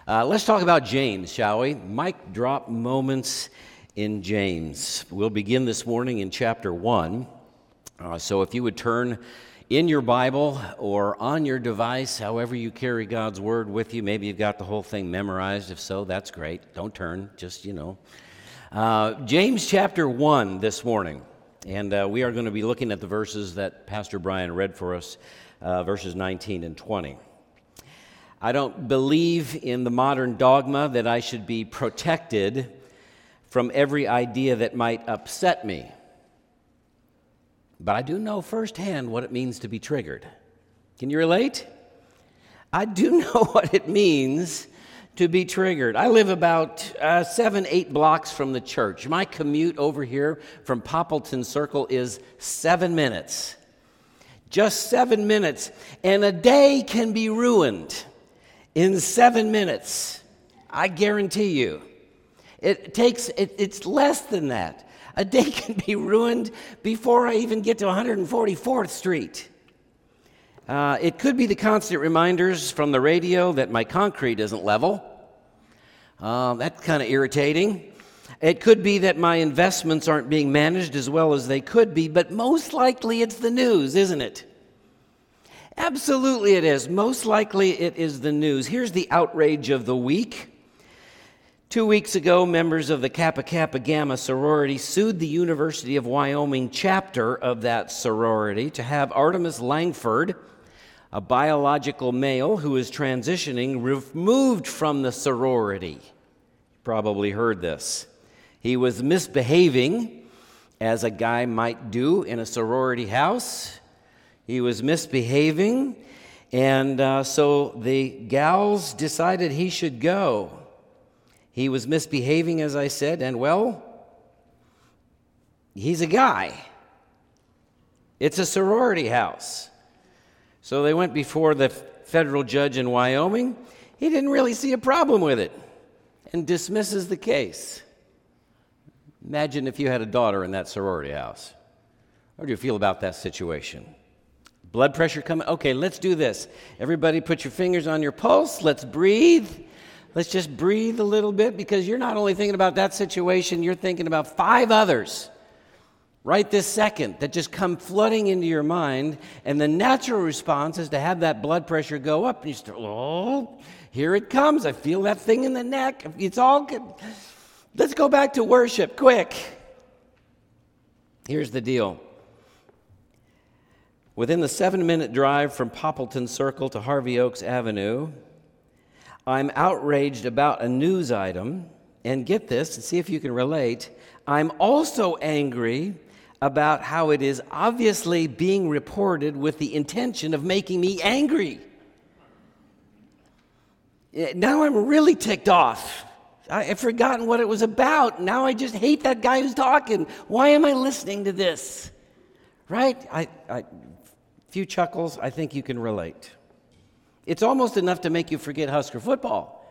Let's talk about James, shall we? Mic drop moments in James. We'll begin this morning in chapter 1. So if you would turn in your Bible or on your device, however you carry God's Word with you. Maybe you've got the whole thing memorized. If so, that's great. Don't turn, just, James chapter 1 this morning. And we are going to be looking at the verses that Pastor Brian read for us, verses 19 and 20. I don't believe in the modern dogma that I should be protected from every idea that might upset me. But I do know firsthand what it means to be triggered. Can you relate? I do know what it means to be triggered. I live about 7-8 blocks from the church. My commute over here from Poppleton Circle is 7 minutes. Just 7 minutes. And a day can be ruined in 7 minutes. I guarantee you. It's less than that. A day can be ruined before I even get to 144th Street. It could be the constant reminders from the radio that my concrete isn't level. That's kind of irritating. It could be that my investments aren't being managed as well as they could be, but most likely it's the news, isn't it? Absolutely it is. Most likely it is the news. Here's the outrage of the week. 2 weeks ago, members of the Kappa Kappa Gamma sorority sued the University of Wyoming chapter of that sorority to have Artemis Langford, a biological male who is transitioning, removed from the sorority. You probably heard this. He was misbehaving, as a guy might do in a sorority house. He was misbehaving, and so the gals decided he should go. He was misbehaving, as I said, and well, he's a guy. It's a sorority house. So they went before the federal judge in Wyoming. He didn't really see a problem with it and dismisses the case. Imagine if you had a daughter in that sorority house. How do you feel about that situation? Blood pressure coming? Okay, let's do this. Everybody put your fingers on your pulse. Let's breathe. Let's just breathe a little bit, because you're not only thinking about that situation, you're thinking about 5 others right this second that just come flooding into your mind, and the natural response is to have that blood pressure go up, and you start, oh, here it comes. I feel that thing in the neck. It's all good. Let's go back to worship, quick. Here's the deal. Within the 7-minute drive from Poppleton Circle to Harvey Oaks Avenue, I'm outraged about a news item, and get this, and see if you can relate. I'm also angry about how it is obviously being reported with the intention of making me angry. Now I'm really ticked off. I've forgotten what it was about. Now I just hate that guy who's talking. Why am I listening to this? Right? Few chuckles, I think you can relate. It's almost enough to make you forget Husker football.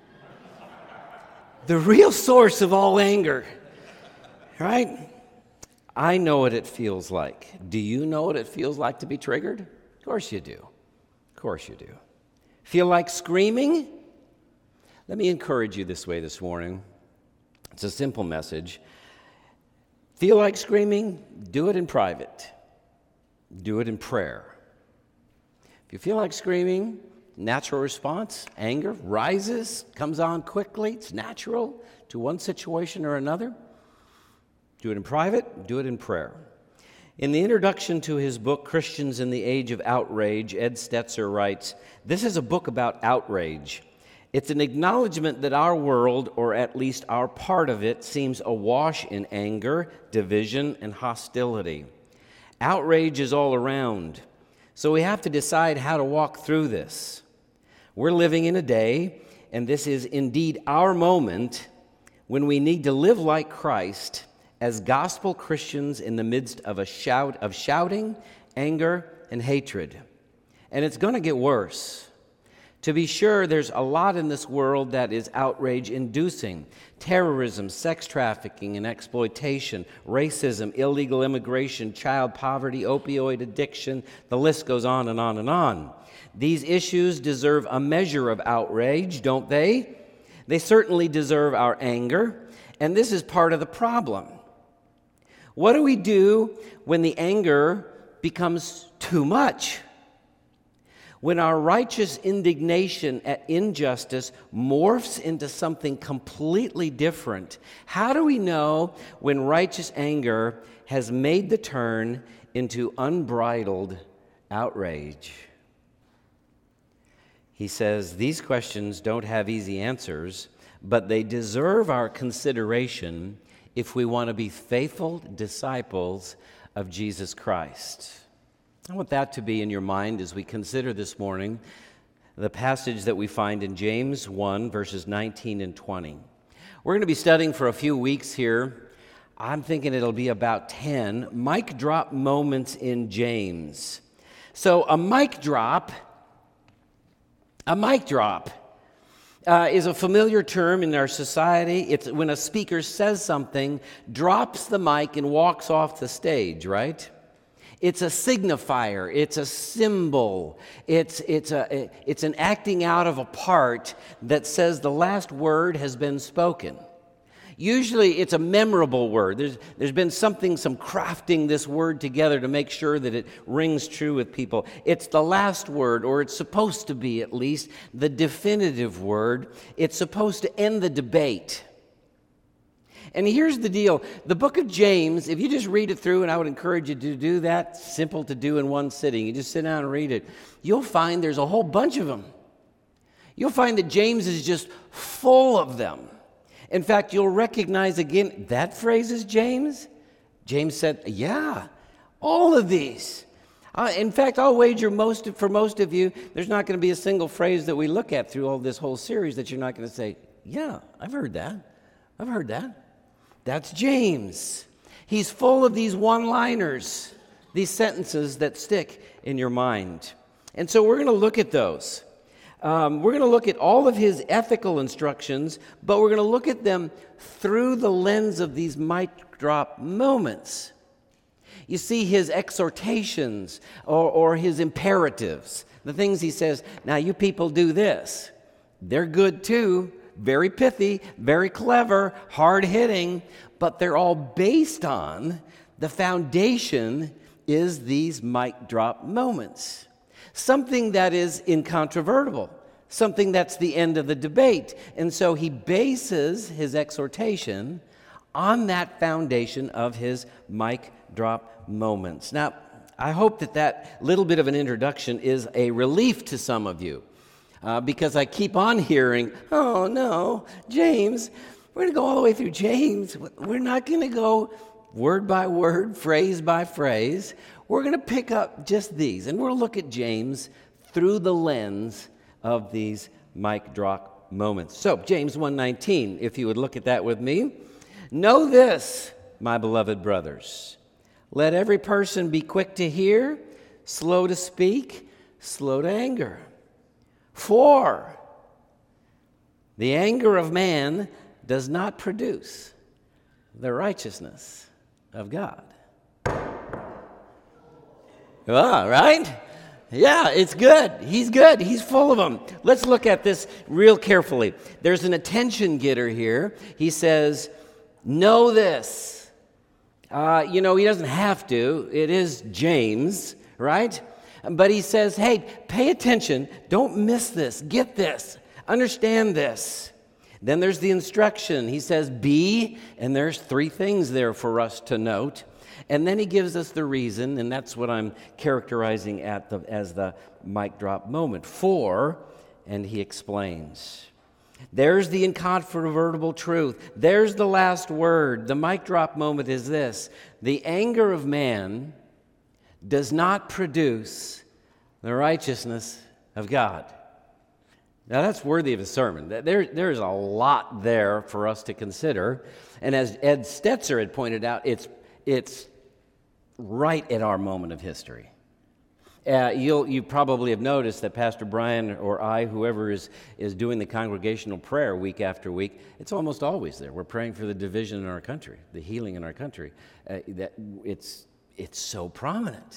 The real source of all anger, right? I know what it feels like. Do you know what it feels like to be triggered? Of course you do. Of course you do. Feel like screaming? Let me encourage you this way this morning. It's a simple message. Feel like screaming? Do it in private. Do it in prayer. If you feel like screaming, natural response, anger rises, comes on quickly. It's natural to one situation or another. Do it in private, do it in prayer. In the introduction to his book, Christians in the Age of Outrage, Ed Stetzer writes, "This is a book about outrage. It's an acknowledgement that our world, or at least our part of it, seems awash in anger, division, and hostility. Outrage is all around. So we have to decide how to walk through this. We're living in a day, and this is indeed our moment, when we need to live like Christ as gospel Christians in the midst of a shouting, anger, and hatred. And it's going to get worse. To be sure, there's a lot in this world that is outrage-inducing. Terrorism, sex trafficking and exploitation, racism, illegal immigration, child poverty, opioid addiction, the list goes on and on and on. These issues deserve a measure of outrage, don't they? They certainly deserve our anger, and this is part of the problem. What do we do when the anger becomes too much? When our righteous indignation at injustice morphs into something completely different, how do we know when righteous anger has made the turn into unbridled outrage? He says, these questions don't have easy answers, but they deserve our consideration if we want to be faithful disciples of Jesus Christ. I want that to be in your mind as we consider this morning the passage that we find in James 1, verses 19 and 20. We're going to be studying for a few weeks here. I'm thinking it'll be about 10 mic drop moments in James. So a mic drop is a familiar term in our society. It's when a speaker says something, drops the mic, and walks off the stage, right? It's a signifier. It's a symbol. It's an acting out of a part that says the last word has been spoken. Usually it's a memorable word. There's been some crafting this word together to make sure that it rings true with people. It's the last word, or it's supposed to be at least the definitive word. It's supposed to end the debate. And here's the deal. The book of James, if you just read it through, and I would encourage you to do that, simple to do in one sitting. You just sit down and read it. You'll find there's a whole bunch of them. You'll find that James is just full of them. In fact, you'll recognize again, that phrase is James. James said, yeah, all of these. In fact, I'll wager for most of you, there's not going to be a single phrase that we look at through all this whole series that you're not going to say, yeah, I've heard that. I've heard that. That's James. He's full of these one-liners, these sentences that stick in your mind. And so we're going to look at those. We're going to look at all of his ethical instructions, but we're going to look at them through the lens of these mic drop moments. You see his exhortations or his imperatives, the things he says, now you people do this. They're good too, very pithy, very clever, hard-hitting, but they're all based on the foundation is these mic drop moments. Something that is incontrovertible, something that's the end of the debate. And so he bases his exhortation on that foundation of his mic drop moments. Now, I hope that little bit of an introduction is a relief to some of you, because I keep on hearing, oh no, James, we're going to go all the way through James. We're not going to go word by word, phrase by phrase. We're going to pick up just these, and we'll look at James through the lens of these mic drop moments. So, James 1:19, if you would look at that with me. Know this, my beloved brothers. Let every person be quick to hear, slow to speak, slow to anger. For the anger of man does not produce the righteousness of God. Ah, right? Yeah, it's good. He's good. He's full of them. Let's look at this real carefully. There's an attention getter here. He says, know this. He doesn't have to. It is James, right? But he says, hey, pay attention. Don't miss this. Get this. Understand this. Then there's the instruction. He says, be, and there's 3 things there for us to note. And then he gives us the reason, and that's what I'm characterizing as the mic drop moment. For, and he explains. There's the incontrovertible truth. There's the last word. The mic drop moment is this. The anger of man does not produce the righteousness of God. Now that's worthy of a sermon. There's a lot there for us to consider. And as Ed Stetzer had pointed out, it's right at our moment of history. You probably have noticed that Pastor Brian or I, whoever is doing the congregational prayer week after week, it's almost always there. We're praying for the division in our country, the healing in our country. It's so prominent.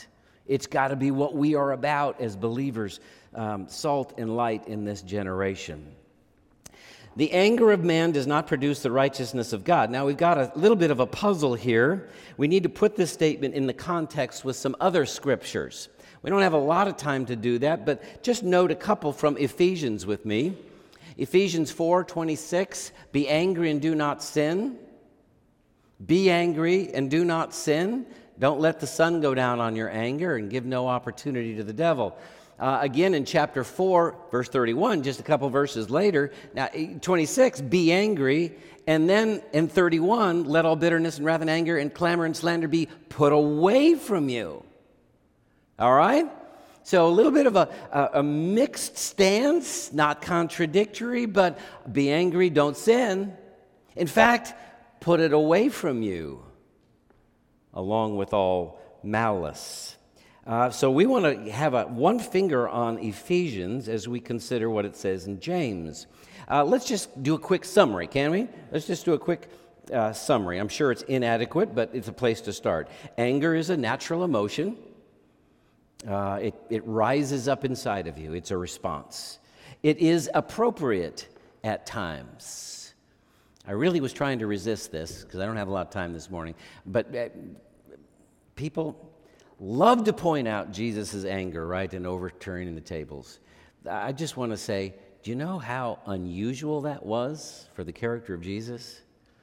It's got to be what we are about as believers, salt and light in this generation. The anger of man does not produce the righteousness of God. Now, we've got a little bit of a puzzle here. We need to put this statement in the context with some other scriptures. We don't have a lot of time to do that, but just note a couple from Ephesians with me. Ephesians 4:26, be angry and do not sin. Be angry and do not sin. Don't let the sun go down on your anger and give no opportunity to the devil. Again, in chapter 4, verse 31, just a couple verses later, now 26, be angry, and then in 31, let all bitterness and wrath and anger and clamor and slander be put away from you. All right? So a little bit of a mixed stance, not contradictory, but be angry, don't sin. In fact, put it away from you, along with all malice. So we want to have one finger on Ephesians as we consider what it says in James. Let's just do a quick summary, can we? Let's just do a quick summary. I'm sure it's inadequate, but it's a place to start. Anger is a natural emotion. It rises up inside of you. It's a response. It is appropriate at times. I really was trying to resist this because I don't have a lot of time this morning. But people love to point out Jesus' anger, right, and overturning the tables. I just want to say, do you know how unusual that was for the character of Jesus?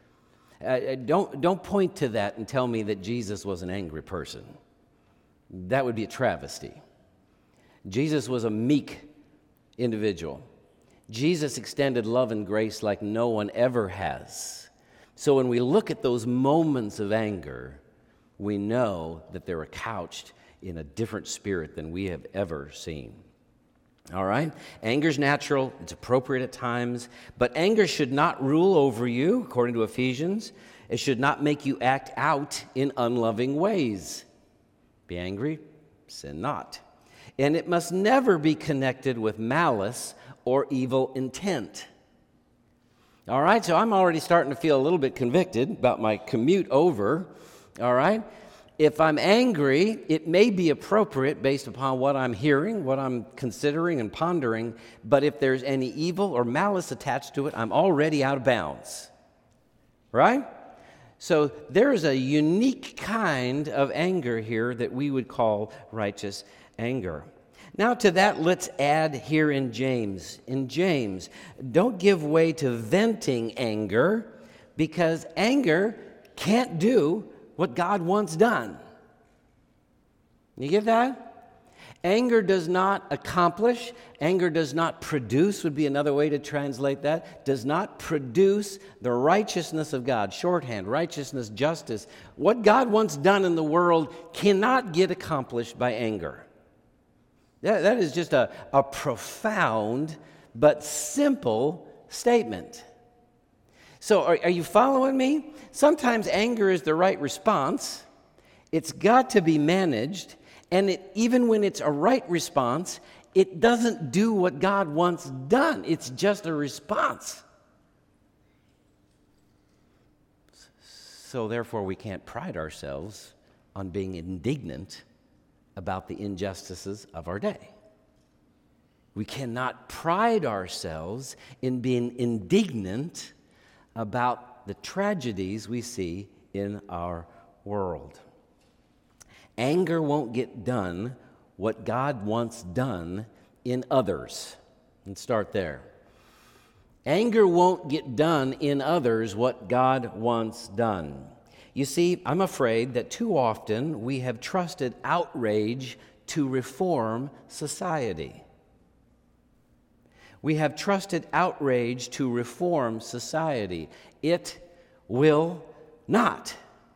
Don't point to that and tell me that Jesus was an angry person. That would be a travesty. Jesus was a meek individual. Jesus extended love and grace like no one ever has. So when we look at those moments of anger, we know that they're couched in a different spirit than we have ever seen. All right? Anger's natural. It's appropriate at times. But anger should not rule over you, according to Ephesians. It should not make you act out in unloving ways. Be angry, sin not. And it must never be connected with malice or evil intent. All right? So I'm already starting to feel a little bit convicted about my commute over. All right? If I'm angry, it may be appropriate based upon what I'm hearing, what I'm considering and pondering, but if there's any evil or malice attached to it, I'm already out of bounds. Right? So there is a unique kind of anger here that we would call righteous anger. Now to that, let's add here in James. In James, don't give way to venting anger, because anger can't do what God wants done. You get that? Anger does not accomplish, anger does not produce, would be another way to translate that, does not produce the righteousness of God. Shorthand, righteousness, justice. What God wants done in the world cannot get accomplished by anger. That is just a profound but simple statement. So are you following me? Sometimes anger is the right response. It's got to be managed. And even when it's a right response, it doesn't do what God wants done. It's just a response. So therefore, we can't pride ourselves on being indignant about the injustices of our day. We cannot pride ourselves in being indignant about the tragedies we see in our world. Anger won't get done what God wants done in others. Let's start there. Anger won't get done in others what God wants done. You see, I'm afraid that too often we have trusted outrage to reform society. We have trusted outrage to reform society. It will not.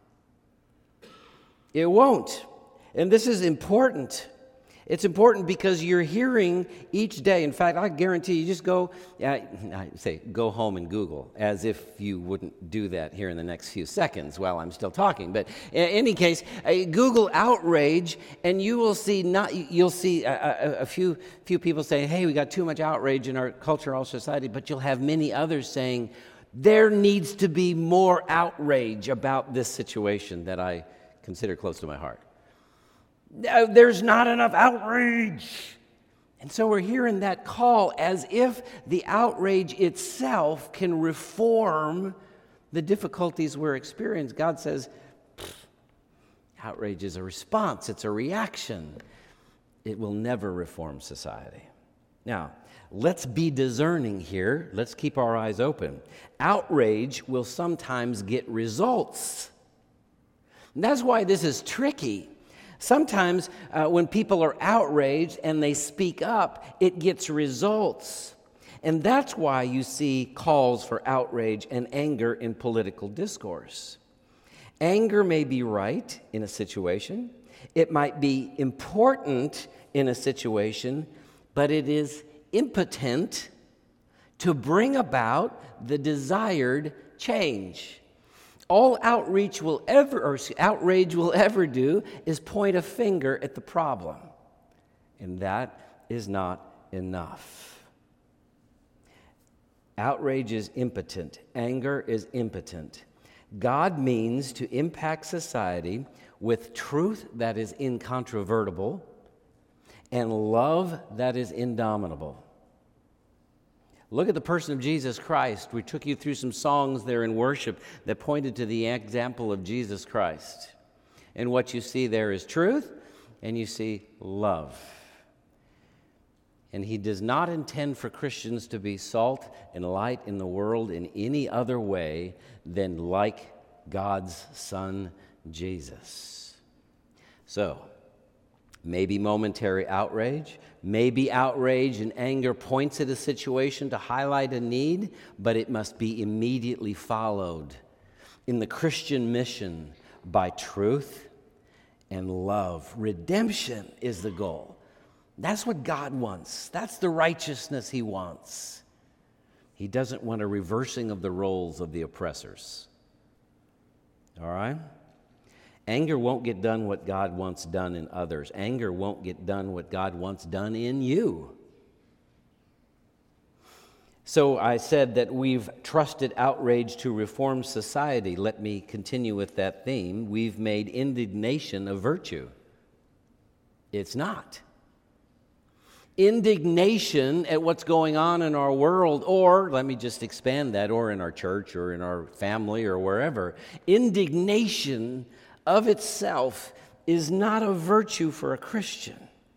It won't. And this is important. It's important because you're hearing each day. In fact, I guarantee you just go home and Google, as if you wouldn't do that here in the next few seconds while I'm still talking. But in any case, Google outrage, and you will see a few people saying, "Hey, we got too much outrage in our culture, our society." But you'll have many others saying, "There needs to be more outrage about this situation that I consider close to my heart." There's not enough outrage. And so we're hearing that call as if the outrage itself can reform the difficulties we're experiencing. God says, outrage is a response, it's a reaction. It will never reform society. Now, let's be discerning here. Let's keep our eyes open. Outrage will sometimes get results. And that's why this is tricky. Sometimes when people are outraged and they speak up, it gets results. And that's why you see calls for outrage and anger in political discourse. Anger may be right in a situation. It might be important in a situation, but it is impotent to bring about the desired change. All outrage will ever do is point a finger at the problem, and that is not enough. Outrage is impotent. Anger is impotent. God means to impact society with truth that is incontrovertible and love that is indomitable. Look at the person of Jesus Christ. We took you through some songs there in worship that pointed to the example of Jesus Christ. And what you see there is truth, and you see love. And he does not intend for Christians to be salt and light in the world in any other way than like God's Son, Jesus. So, maybe momentary outrage, maybe outrage and anger points at a situation to highlight a need, but it must be immediately followed in the Christian mission by truth and love. Redemption is the goal. That's what God wants. That's the righteousness he wants. He doesn't want a reversing of the roles of the oppressors. All right? Anger won't get done what God wants done in others. Anger won't get done what God wants done in you. So I said that we've trusted outrage to reform society. Let me continue with that theme. We've made indignation a virtue. It's not. Indignation at what's going on in our world, or let me just expand that, or in our church or in our family or wherever. Indignation of itself is not a virtue for a Christian.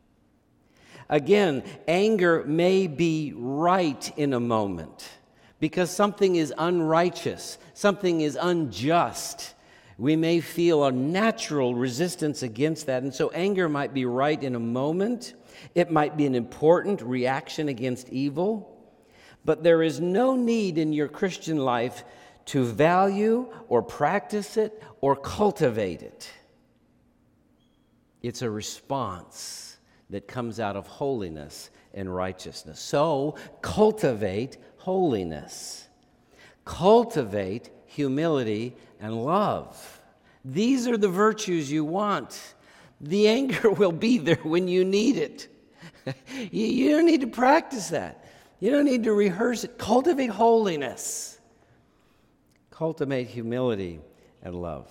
Again, anger may be right in a moment because something is unrighteous, something is unjust. We may feel a natural resistance against that, and so anger might be right in a moment. It might be an important reaction against evil, but there is no need in your Christian life to value or practice it or cultivate it. It's a response that comes out of holiness and righteousness. So cultivate holiness. Cultivate humility and love. These are the virtues you want. The anger will be there when you need it. You don't need to practice that. You don't need to rehearse it. Cultivate holiness. Cultivate humility and love.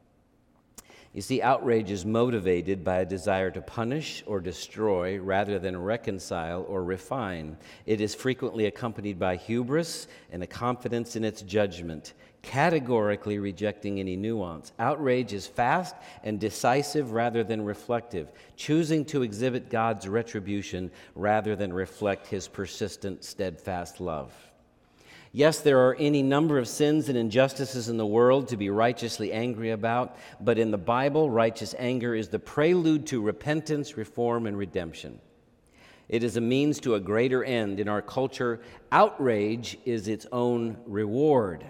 You see, outrage is motivated by a desire to punish or destroy rather than reconcile or refine. It is frequently accompanied by hubris and a confidence in its judgment, categorically rejecting any nuance. Outrage is fast and decisive rather than reflective, choosing to exhibit God's retribution rather than reflect his persistent, steadfast love. Yes, there are any number of sins and injustices in the world to be righteously angry about, but in the Bible, righteous anger is the prelude to repentance, reform, and redemption. It is a means to a greater end. In our culture, outrage is its own reward.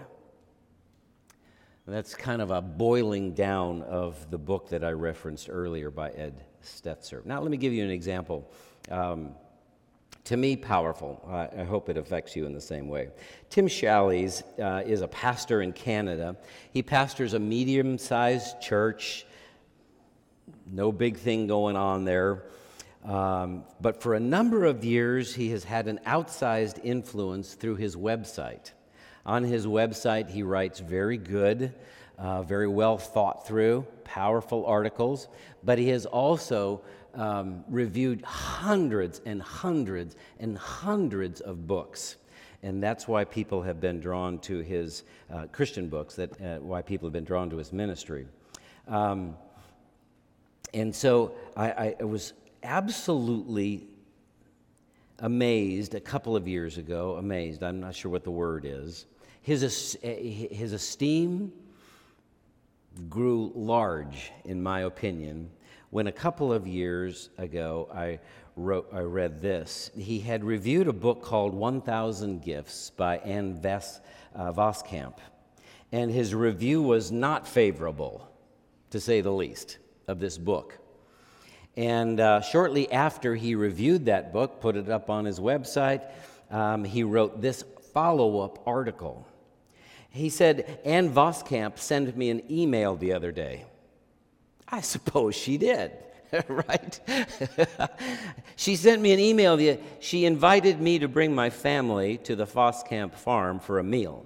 That's kind of a boiling down of the book that I referenced earlier by Ed Stetzer. Now, let me give you an example. To me, powerful. I hope it affects you in the same way. Tim Challies is a pastor in Canada. He pastors a medium-sized church. No big thing going on there. But for a number of years, he has had an outsized influence through his website. On his website, he writes very good, very well thought through, powerful articles, but he has also reviewed hundreds and hundreds and hundreds of books. And that's why people have been drawn to his Christian books, why people have been drawn to his ministry. And so I was absolutely amazed a couple of years ago, I'm not sure what the word is. His esteem grew large, in my opinion, when a couple of years ago I read this. He had reviewed a book called 1,000 Gifts by Ann Voskamp, and his review was not favorable, to say the least, of this book. And shortly after he reviewed that book, put it up on his website, he wrote this follow-up article. He said, Ann Voskamp sent me an email the other day. I suppose she did, right? She sent me an email. She invited me to bring my family to the Voskamp farm for a meal.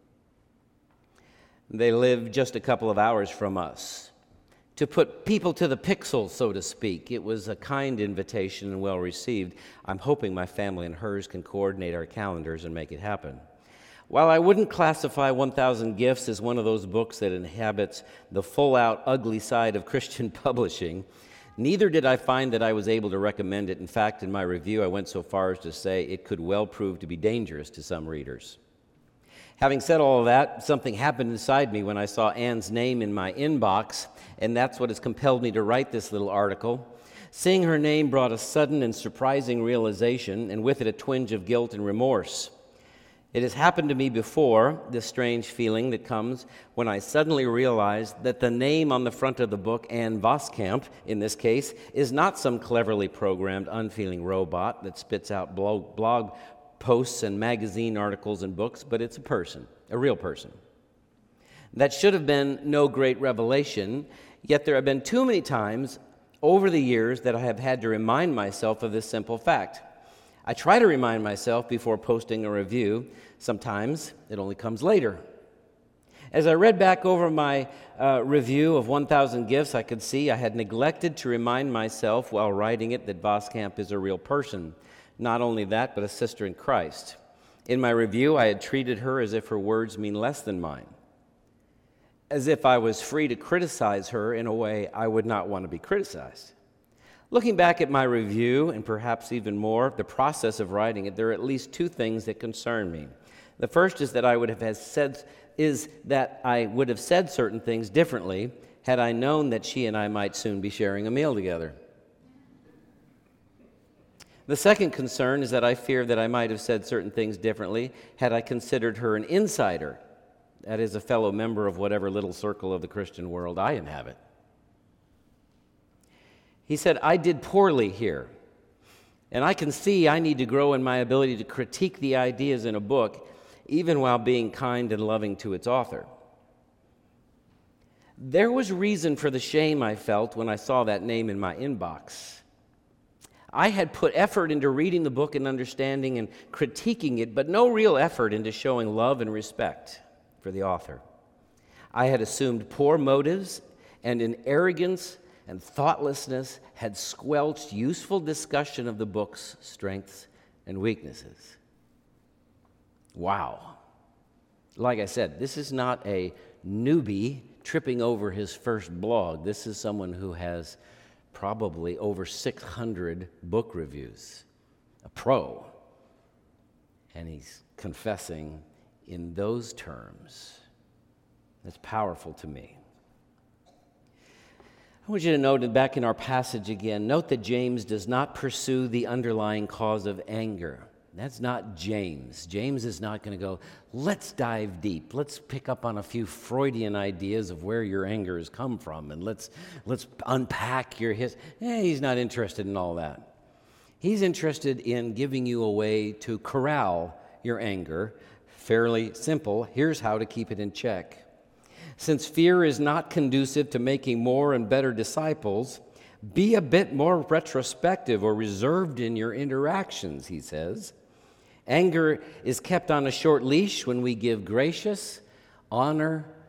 They live just a couple of hours from us. To put people to the pixel, so to speak. It was a kind invitation and well received. I'm hoping my family and hers can coordinate our calendars and make it happen. While I wouldn't classify 1,000 Gifts as one of those books that inhabits the full-out ugly side of Christian publishing, neither did I find that I was able to recommend it. In fact, in my review, I went so far as to say it could well prove to be dangerous to some readers. Having said all of that, something happened inside me when I saw Ann's name in my inbox, and that's what has compelled me to write this little article. Seeing her name brought a sudden and surprising realization, and with it a twinge of guilt and remorse. It has happened to me before, this strange feeling that comes when I suddenly realize that the name on the front of the book, Ann Voskamp, in this case, is not some cleverly programmed, unfeeling robot that spits out blog posts and magazine articles and books, but it's a person, a real person. That should have been no great revelation, yet there have been too many times over the years that I have had to remind myself of this simple fact. I try to remind myself before posting a review. Sometimes it only comes later. As I read back over my review of 1,000 Gifts, I could see I had neglected to remind myself while writing it that Voskamp is a real person. Not only that, but a sister in Christ. In my review, I had treated her as if her words mean less than mine, as if I was free to criticize her in a way I would not want to be criticized. Looking back at my review, and perhaps even more, the process of writing it, there are at least two things that concern me. The first is that I would have said certain things differently had I known that she and I might soon be sharing a meal together. The second concern is that I fear that I might have said certain things differently had I considered her an insider, that is, a fellow member of whatever little circle of the Christian world I inhabit. He said, I did poorly here, and I can see I need to grow in my ability to critique the ideas in a book, even while being kind and loving to its author. There was reason for the shame I felt when I saw that name in my inbox. I had put effort into reading the book and understanding and critiquing it, but no real effort into showing love and respect for the author. I had assumed poor motives, and in arrogance and thoughtlessness had squelched useful discussion of the book's strengths and weaknesses. Wow. Like I said, this is not a newbie tripping over his first blog. This is someone who has probably over 600 book reviews, a pro. And he's confessing in those terms. That's powerful to me. I want you to note back in our passage again, note that James does not pursue the underlying cause of anger. That's not James. James is not going to go, let's dive deep. Let's pick up on a few Freudian ideas of where your anger has come from, and let's unpack your history. He's not interested in all that. He's interested in giving you a way to corral your anger. Fairly simple. Here's how to keep it in check. Since fear is not conducive to making more and better disciples, be a bit more retrospective or reserved in your interactions, he says. Anger is kept on a short leash when we give gracious, honor,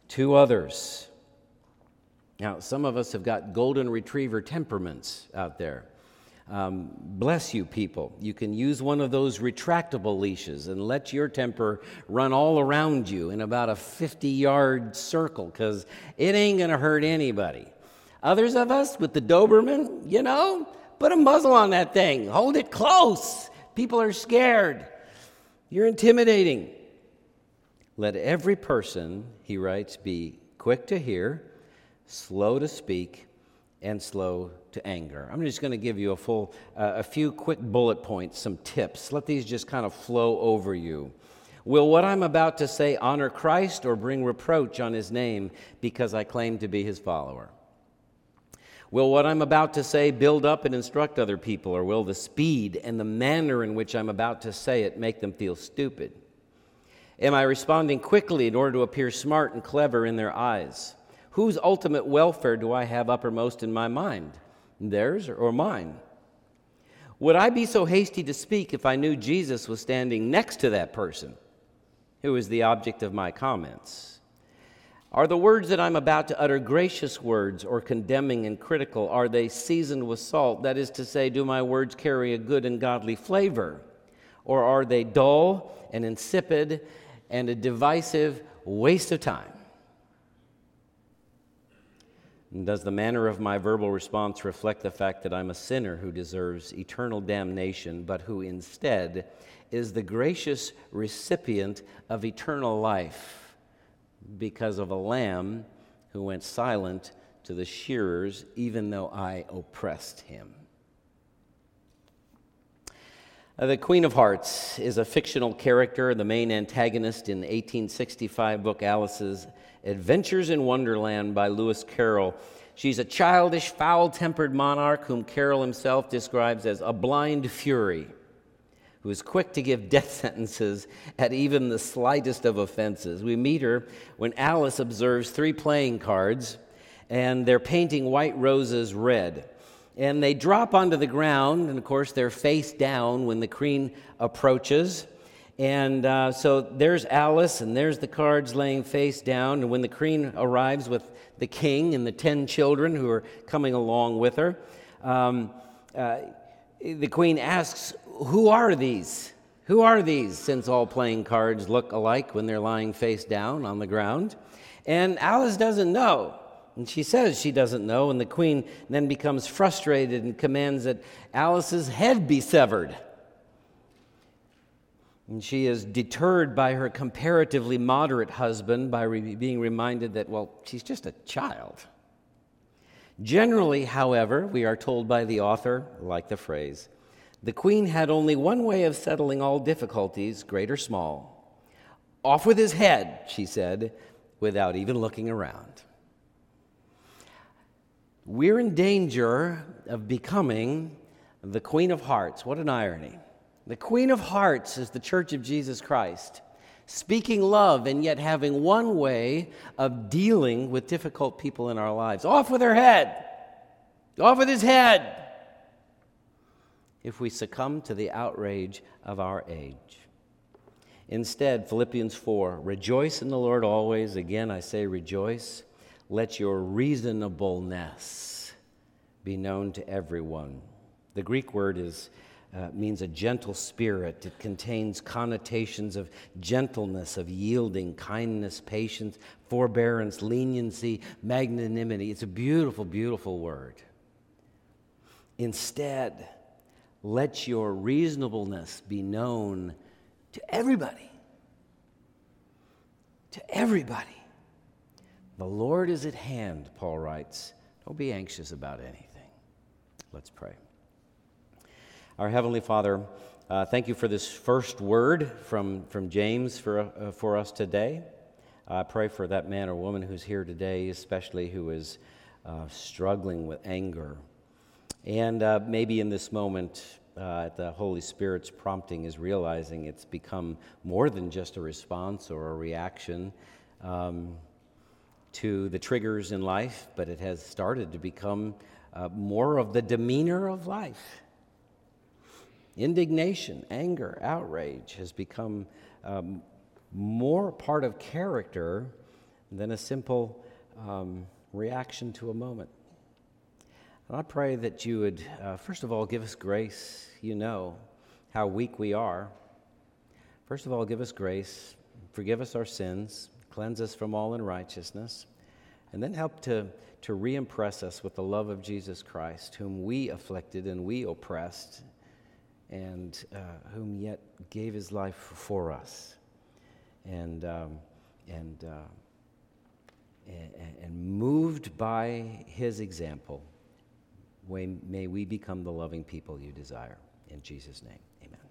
to others. Now, some of us have got golden retriever temperaments out there. Bless you, people. You can use one of those retractable leashes and let your temper run all around you in about a 50-yard circle, because it ain't going to hurt anybody. Others of us with the Doberman, put a muzzle on that thing. Hold it close. People are scared. You're intimidating. Let every person, he writes, be quick to hear, slow to speak, and slow to anger. I'm just going to give you a few quick bullet points, some tips. Let these just kind of flow over you. Will what I'm about to say honor Christ or bring reproach on his name because I claim to be his follower? Will what I'm about to say build up and instruct other people, or will the speed and the manner in which I'm about to say it make them feel stupid? Am I responding quickly in order to appear smart and clever in their eyes? Whose ultimate welfare do I have uppermost in my mind? Theirs or mine? Would I be so hasty to speak if I knew Jesus was standing next to that person who is the object of my comments? Are the words that I'm about to utter gracious words or condemning and critical? Are they seasoned with salt? That is to say, do my words carry a good and godly flavor? Or are they dull and insipid and a divisive waste of time? And does the manner of my verbal response reflect the fact that I'm a sinner who deserves eternal damnation, but who instead is the gracious recipient of eternal life because of a lamb who went silent to the shearers even though I oppressed him? The Queen of Hearts is a fictional character, the main antagonist in 1865 book Alice's Adventures in Wonderland by Lewis Carroll. She's a childish, foul-tempered monarch whom Carroll himself describes as a blind fury, who is quick to give death sentences at even the slightest of offenses. We meet her when Alice observes 3 playing cards, and they're painting white roses red. And they drop onto the ground, and of course they're face down when the queen approaches. And so there's Alice, and there's the cards laying face down. And when the queen arrives with the king and the 10 children who are coming along with her, the queen asks, "Who are these? Who are these?" Since all playing cards look alike when they're lying face down on the ground. And Alice doesn't know. And she says she doesn't know. And the queen then becomes frustrated and commands that Alice's head be severed. And she is deterred by her comparatively moderate husband by being reminded that, well, she's just a child. Generally, however, we are told by the author, like the phrase, the queen had only one way of settling all difficulties, great or small. Off with his head, she said, without even looking around. We're in danger of becoming the Queen of Hearts. What an irony. The Queen of Hearts is the Church of Jesus Christ, speaking love and yet having one way of dealing with difficult people in our lives. Off with her head. Off with his head. If we succumb to the outrage of our age. Instead, Philippians 4, rejoice in the Lord always. Again, I say rejoice. Let your reasonableness be known to everyone. The Greek word means a gentle spirit. It contains connotations of gentleness, of yielding, kindness, patience, forbearance, leniency, magnanimity. It's a beautiful, beautiful word. Instead, let your reasonableness be known to everybody. To everybody. The Lord is at hand, Paul writes. Don't be anxious about anything. Let's pray. Our Heavenly Father, thank you for this first word from James for us today. I pray for that man or woman who's here today, especially who is struggling with anger. And maybe in this moment, the Holy Spirit's prompting is realizing it's become more than just a response or a reaction to the triggers in life, but it has started to become more of the demeanor of life. Indignation, anger, outrage has become more part of character and then a simple reaction to a moment. And I pray that you would, first of all, give us grace. You know how weak we are. First of all, give us grace, forgive us our sins, cleanse us from all unrighteousness, and then help to re-impress us with the love of Jesus Christ, whom we afflicted and we oppressed, and whom yet gave his life for us. And moved by his example, may we become the loving people you desire. In Jesus' name, amen.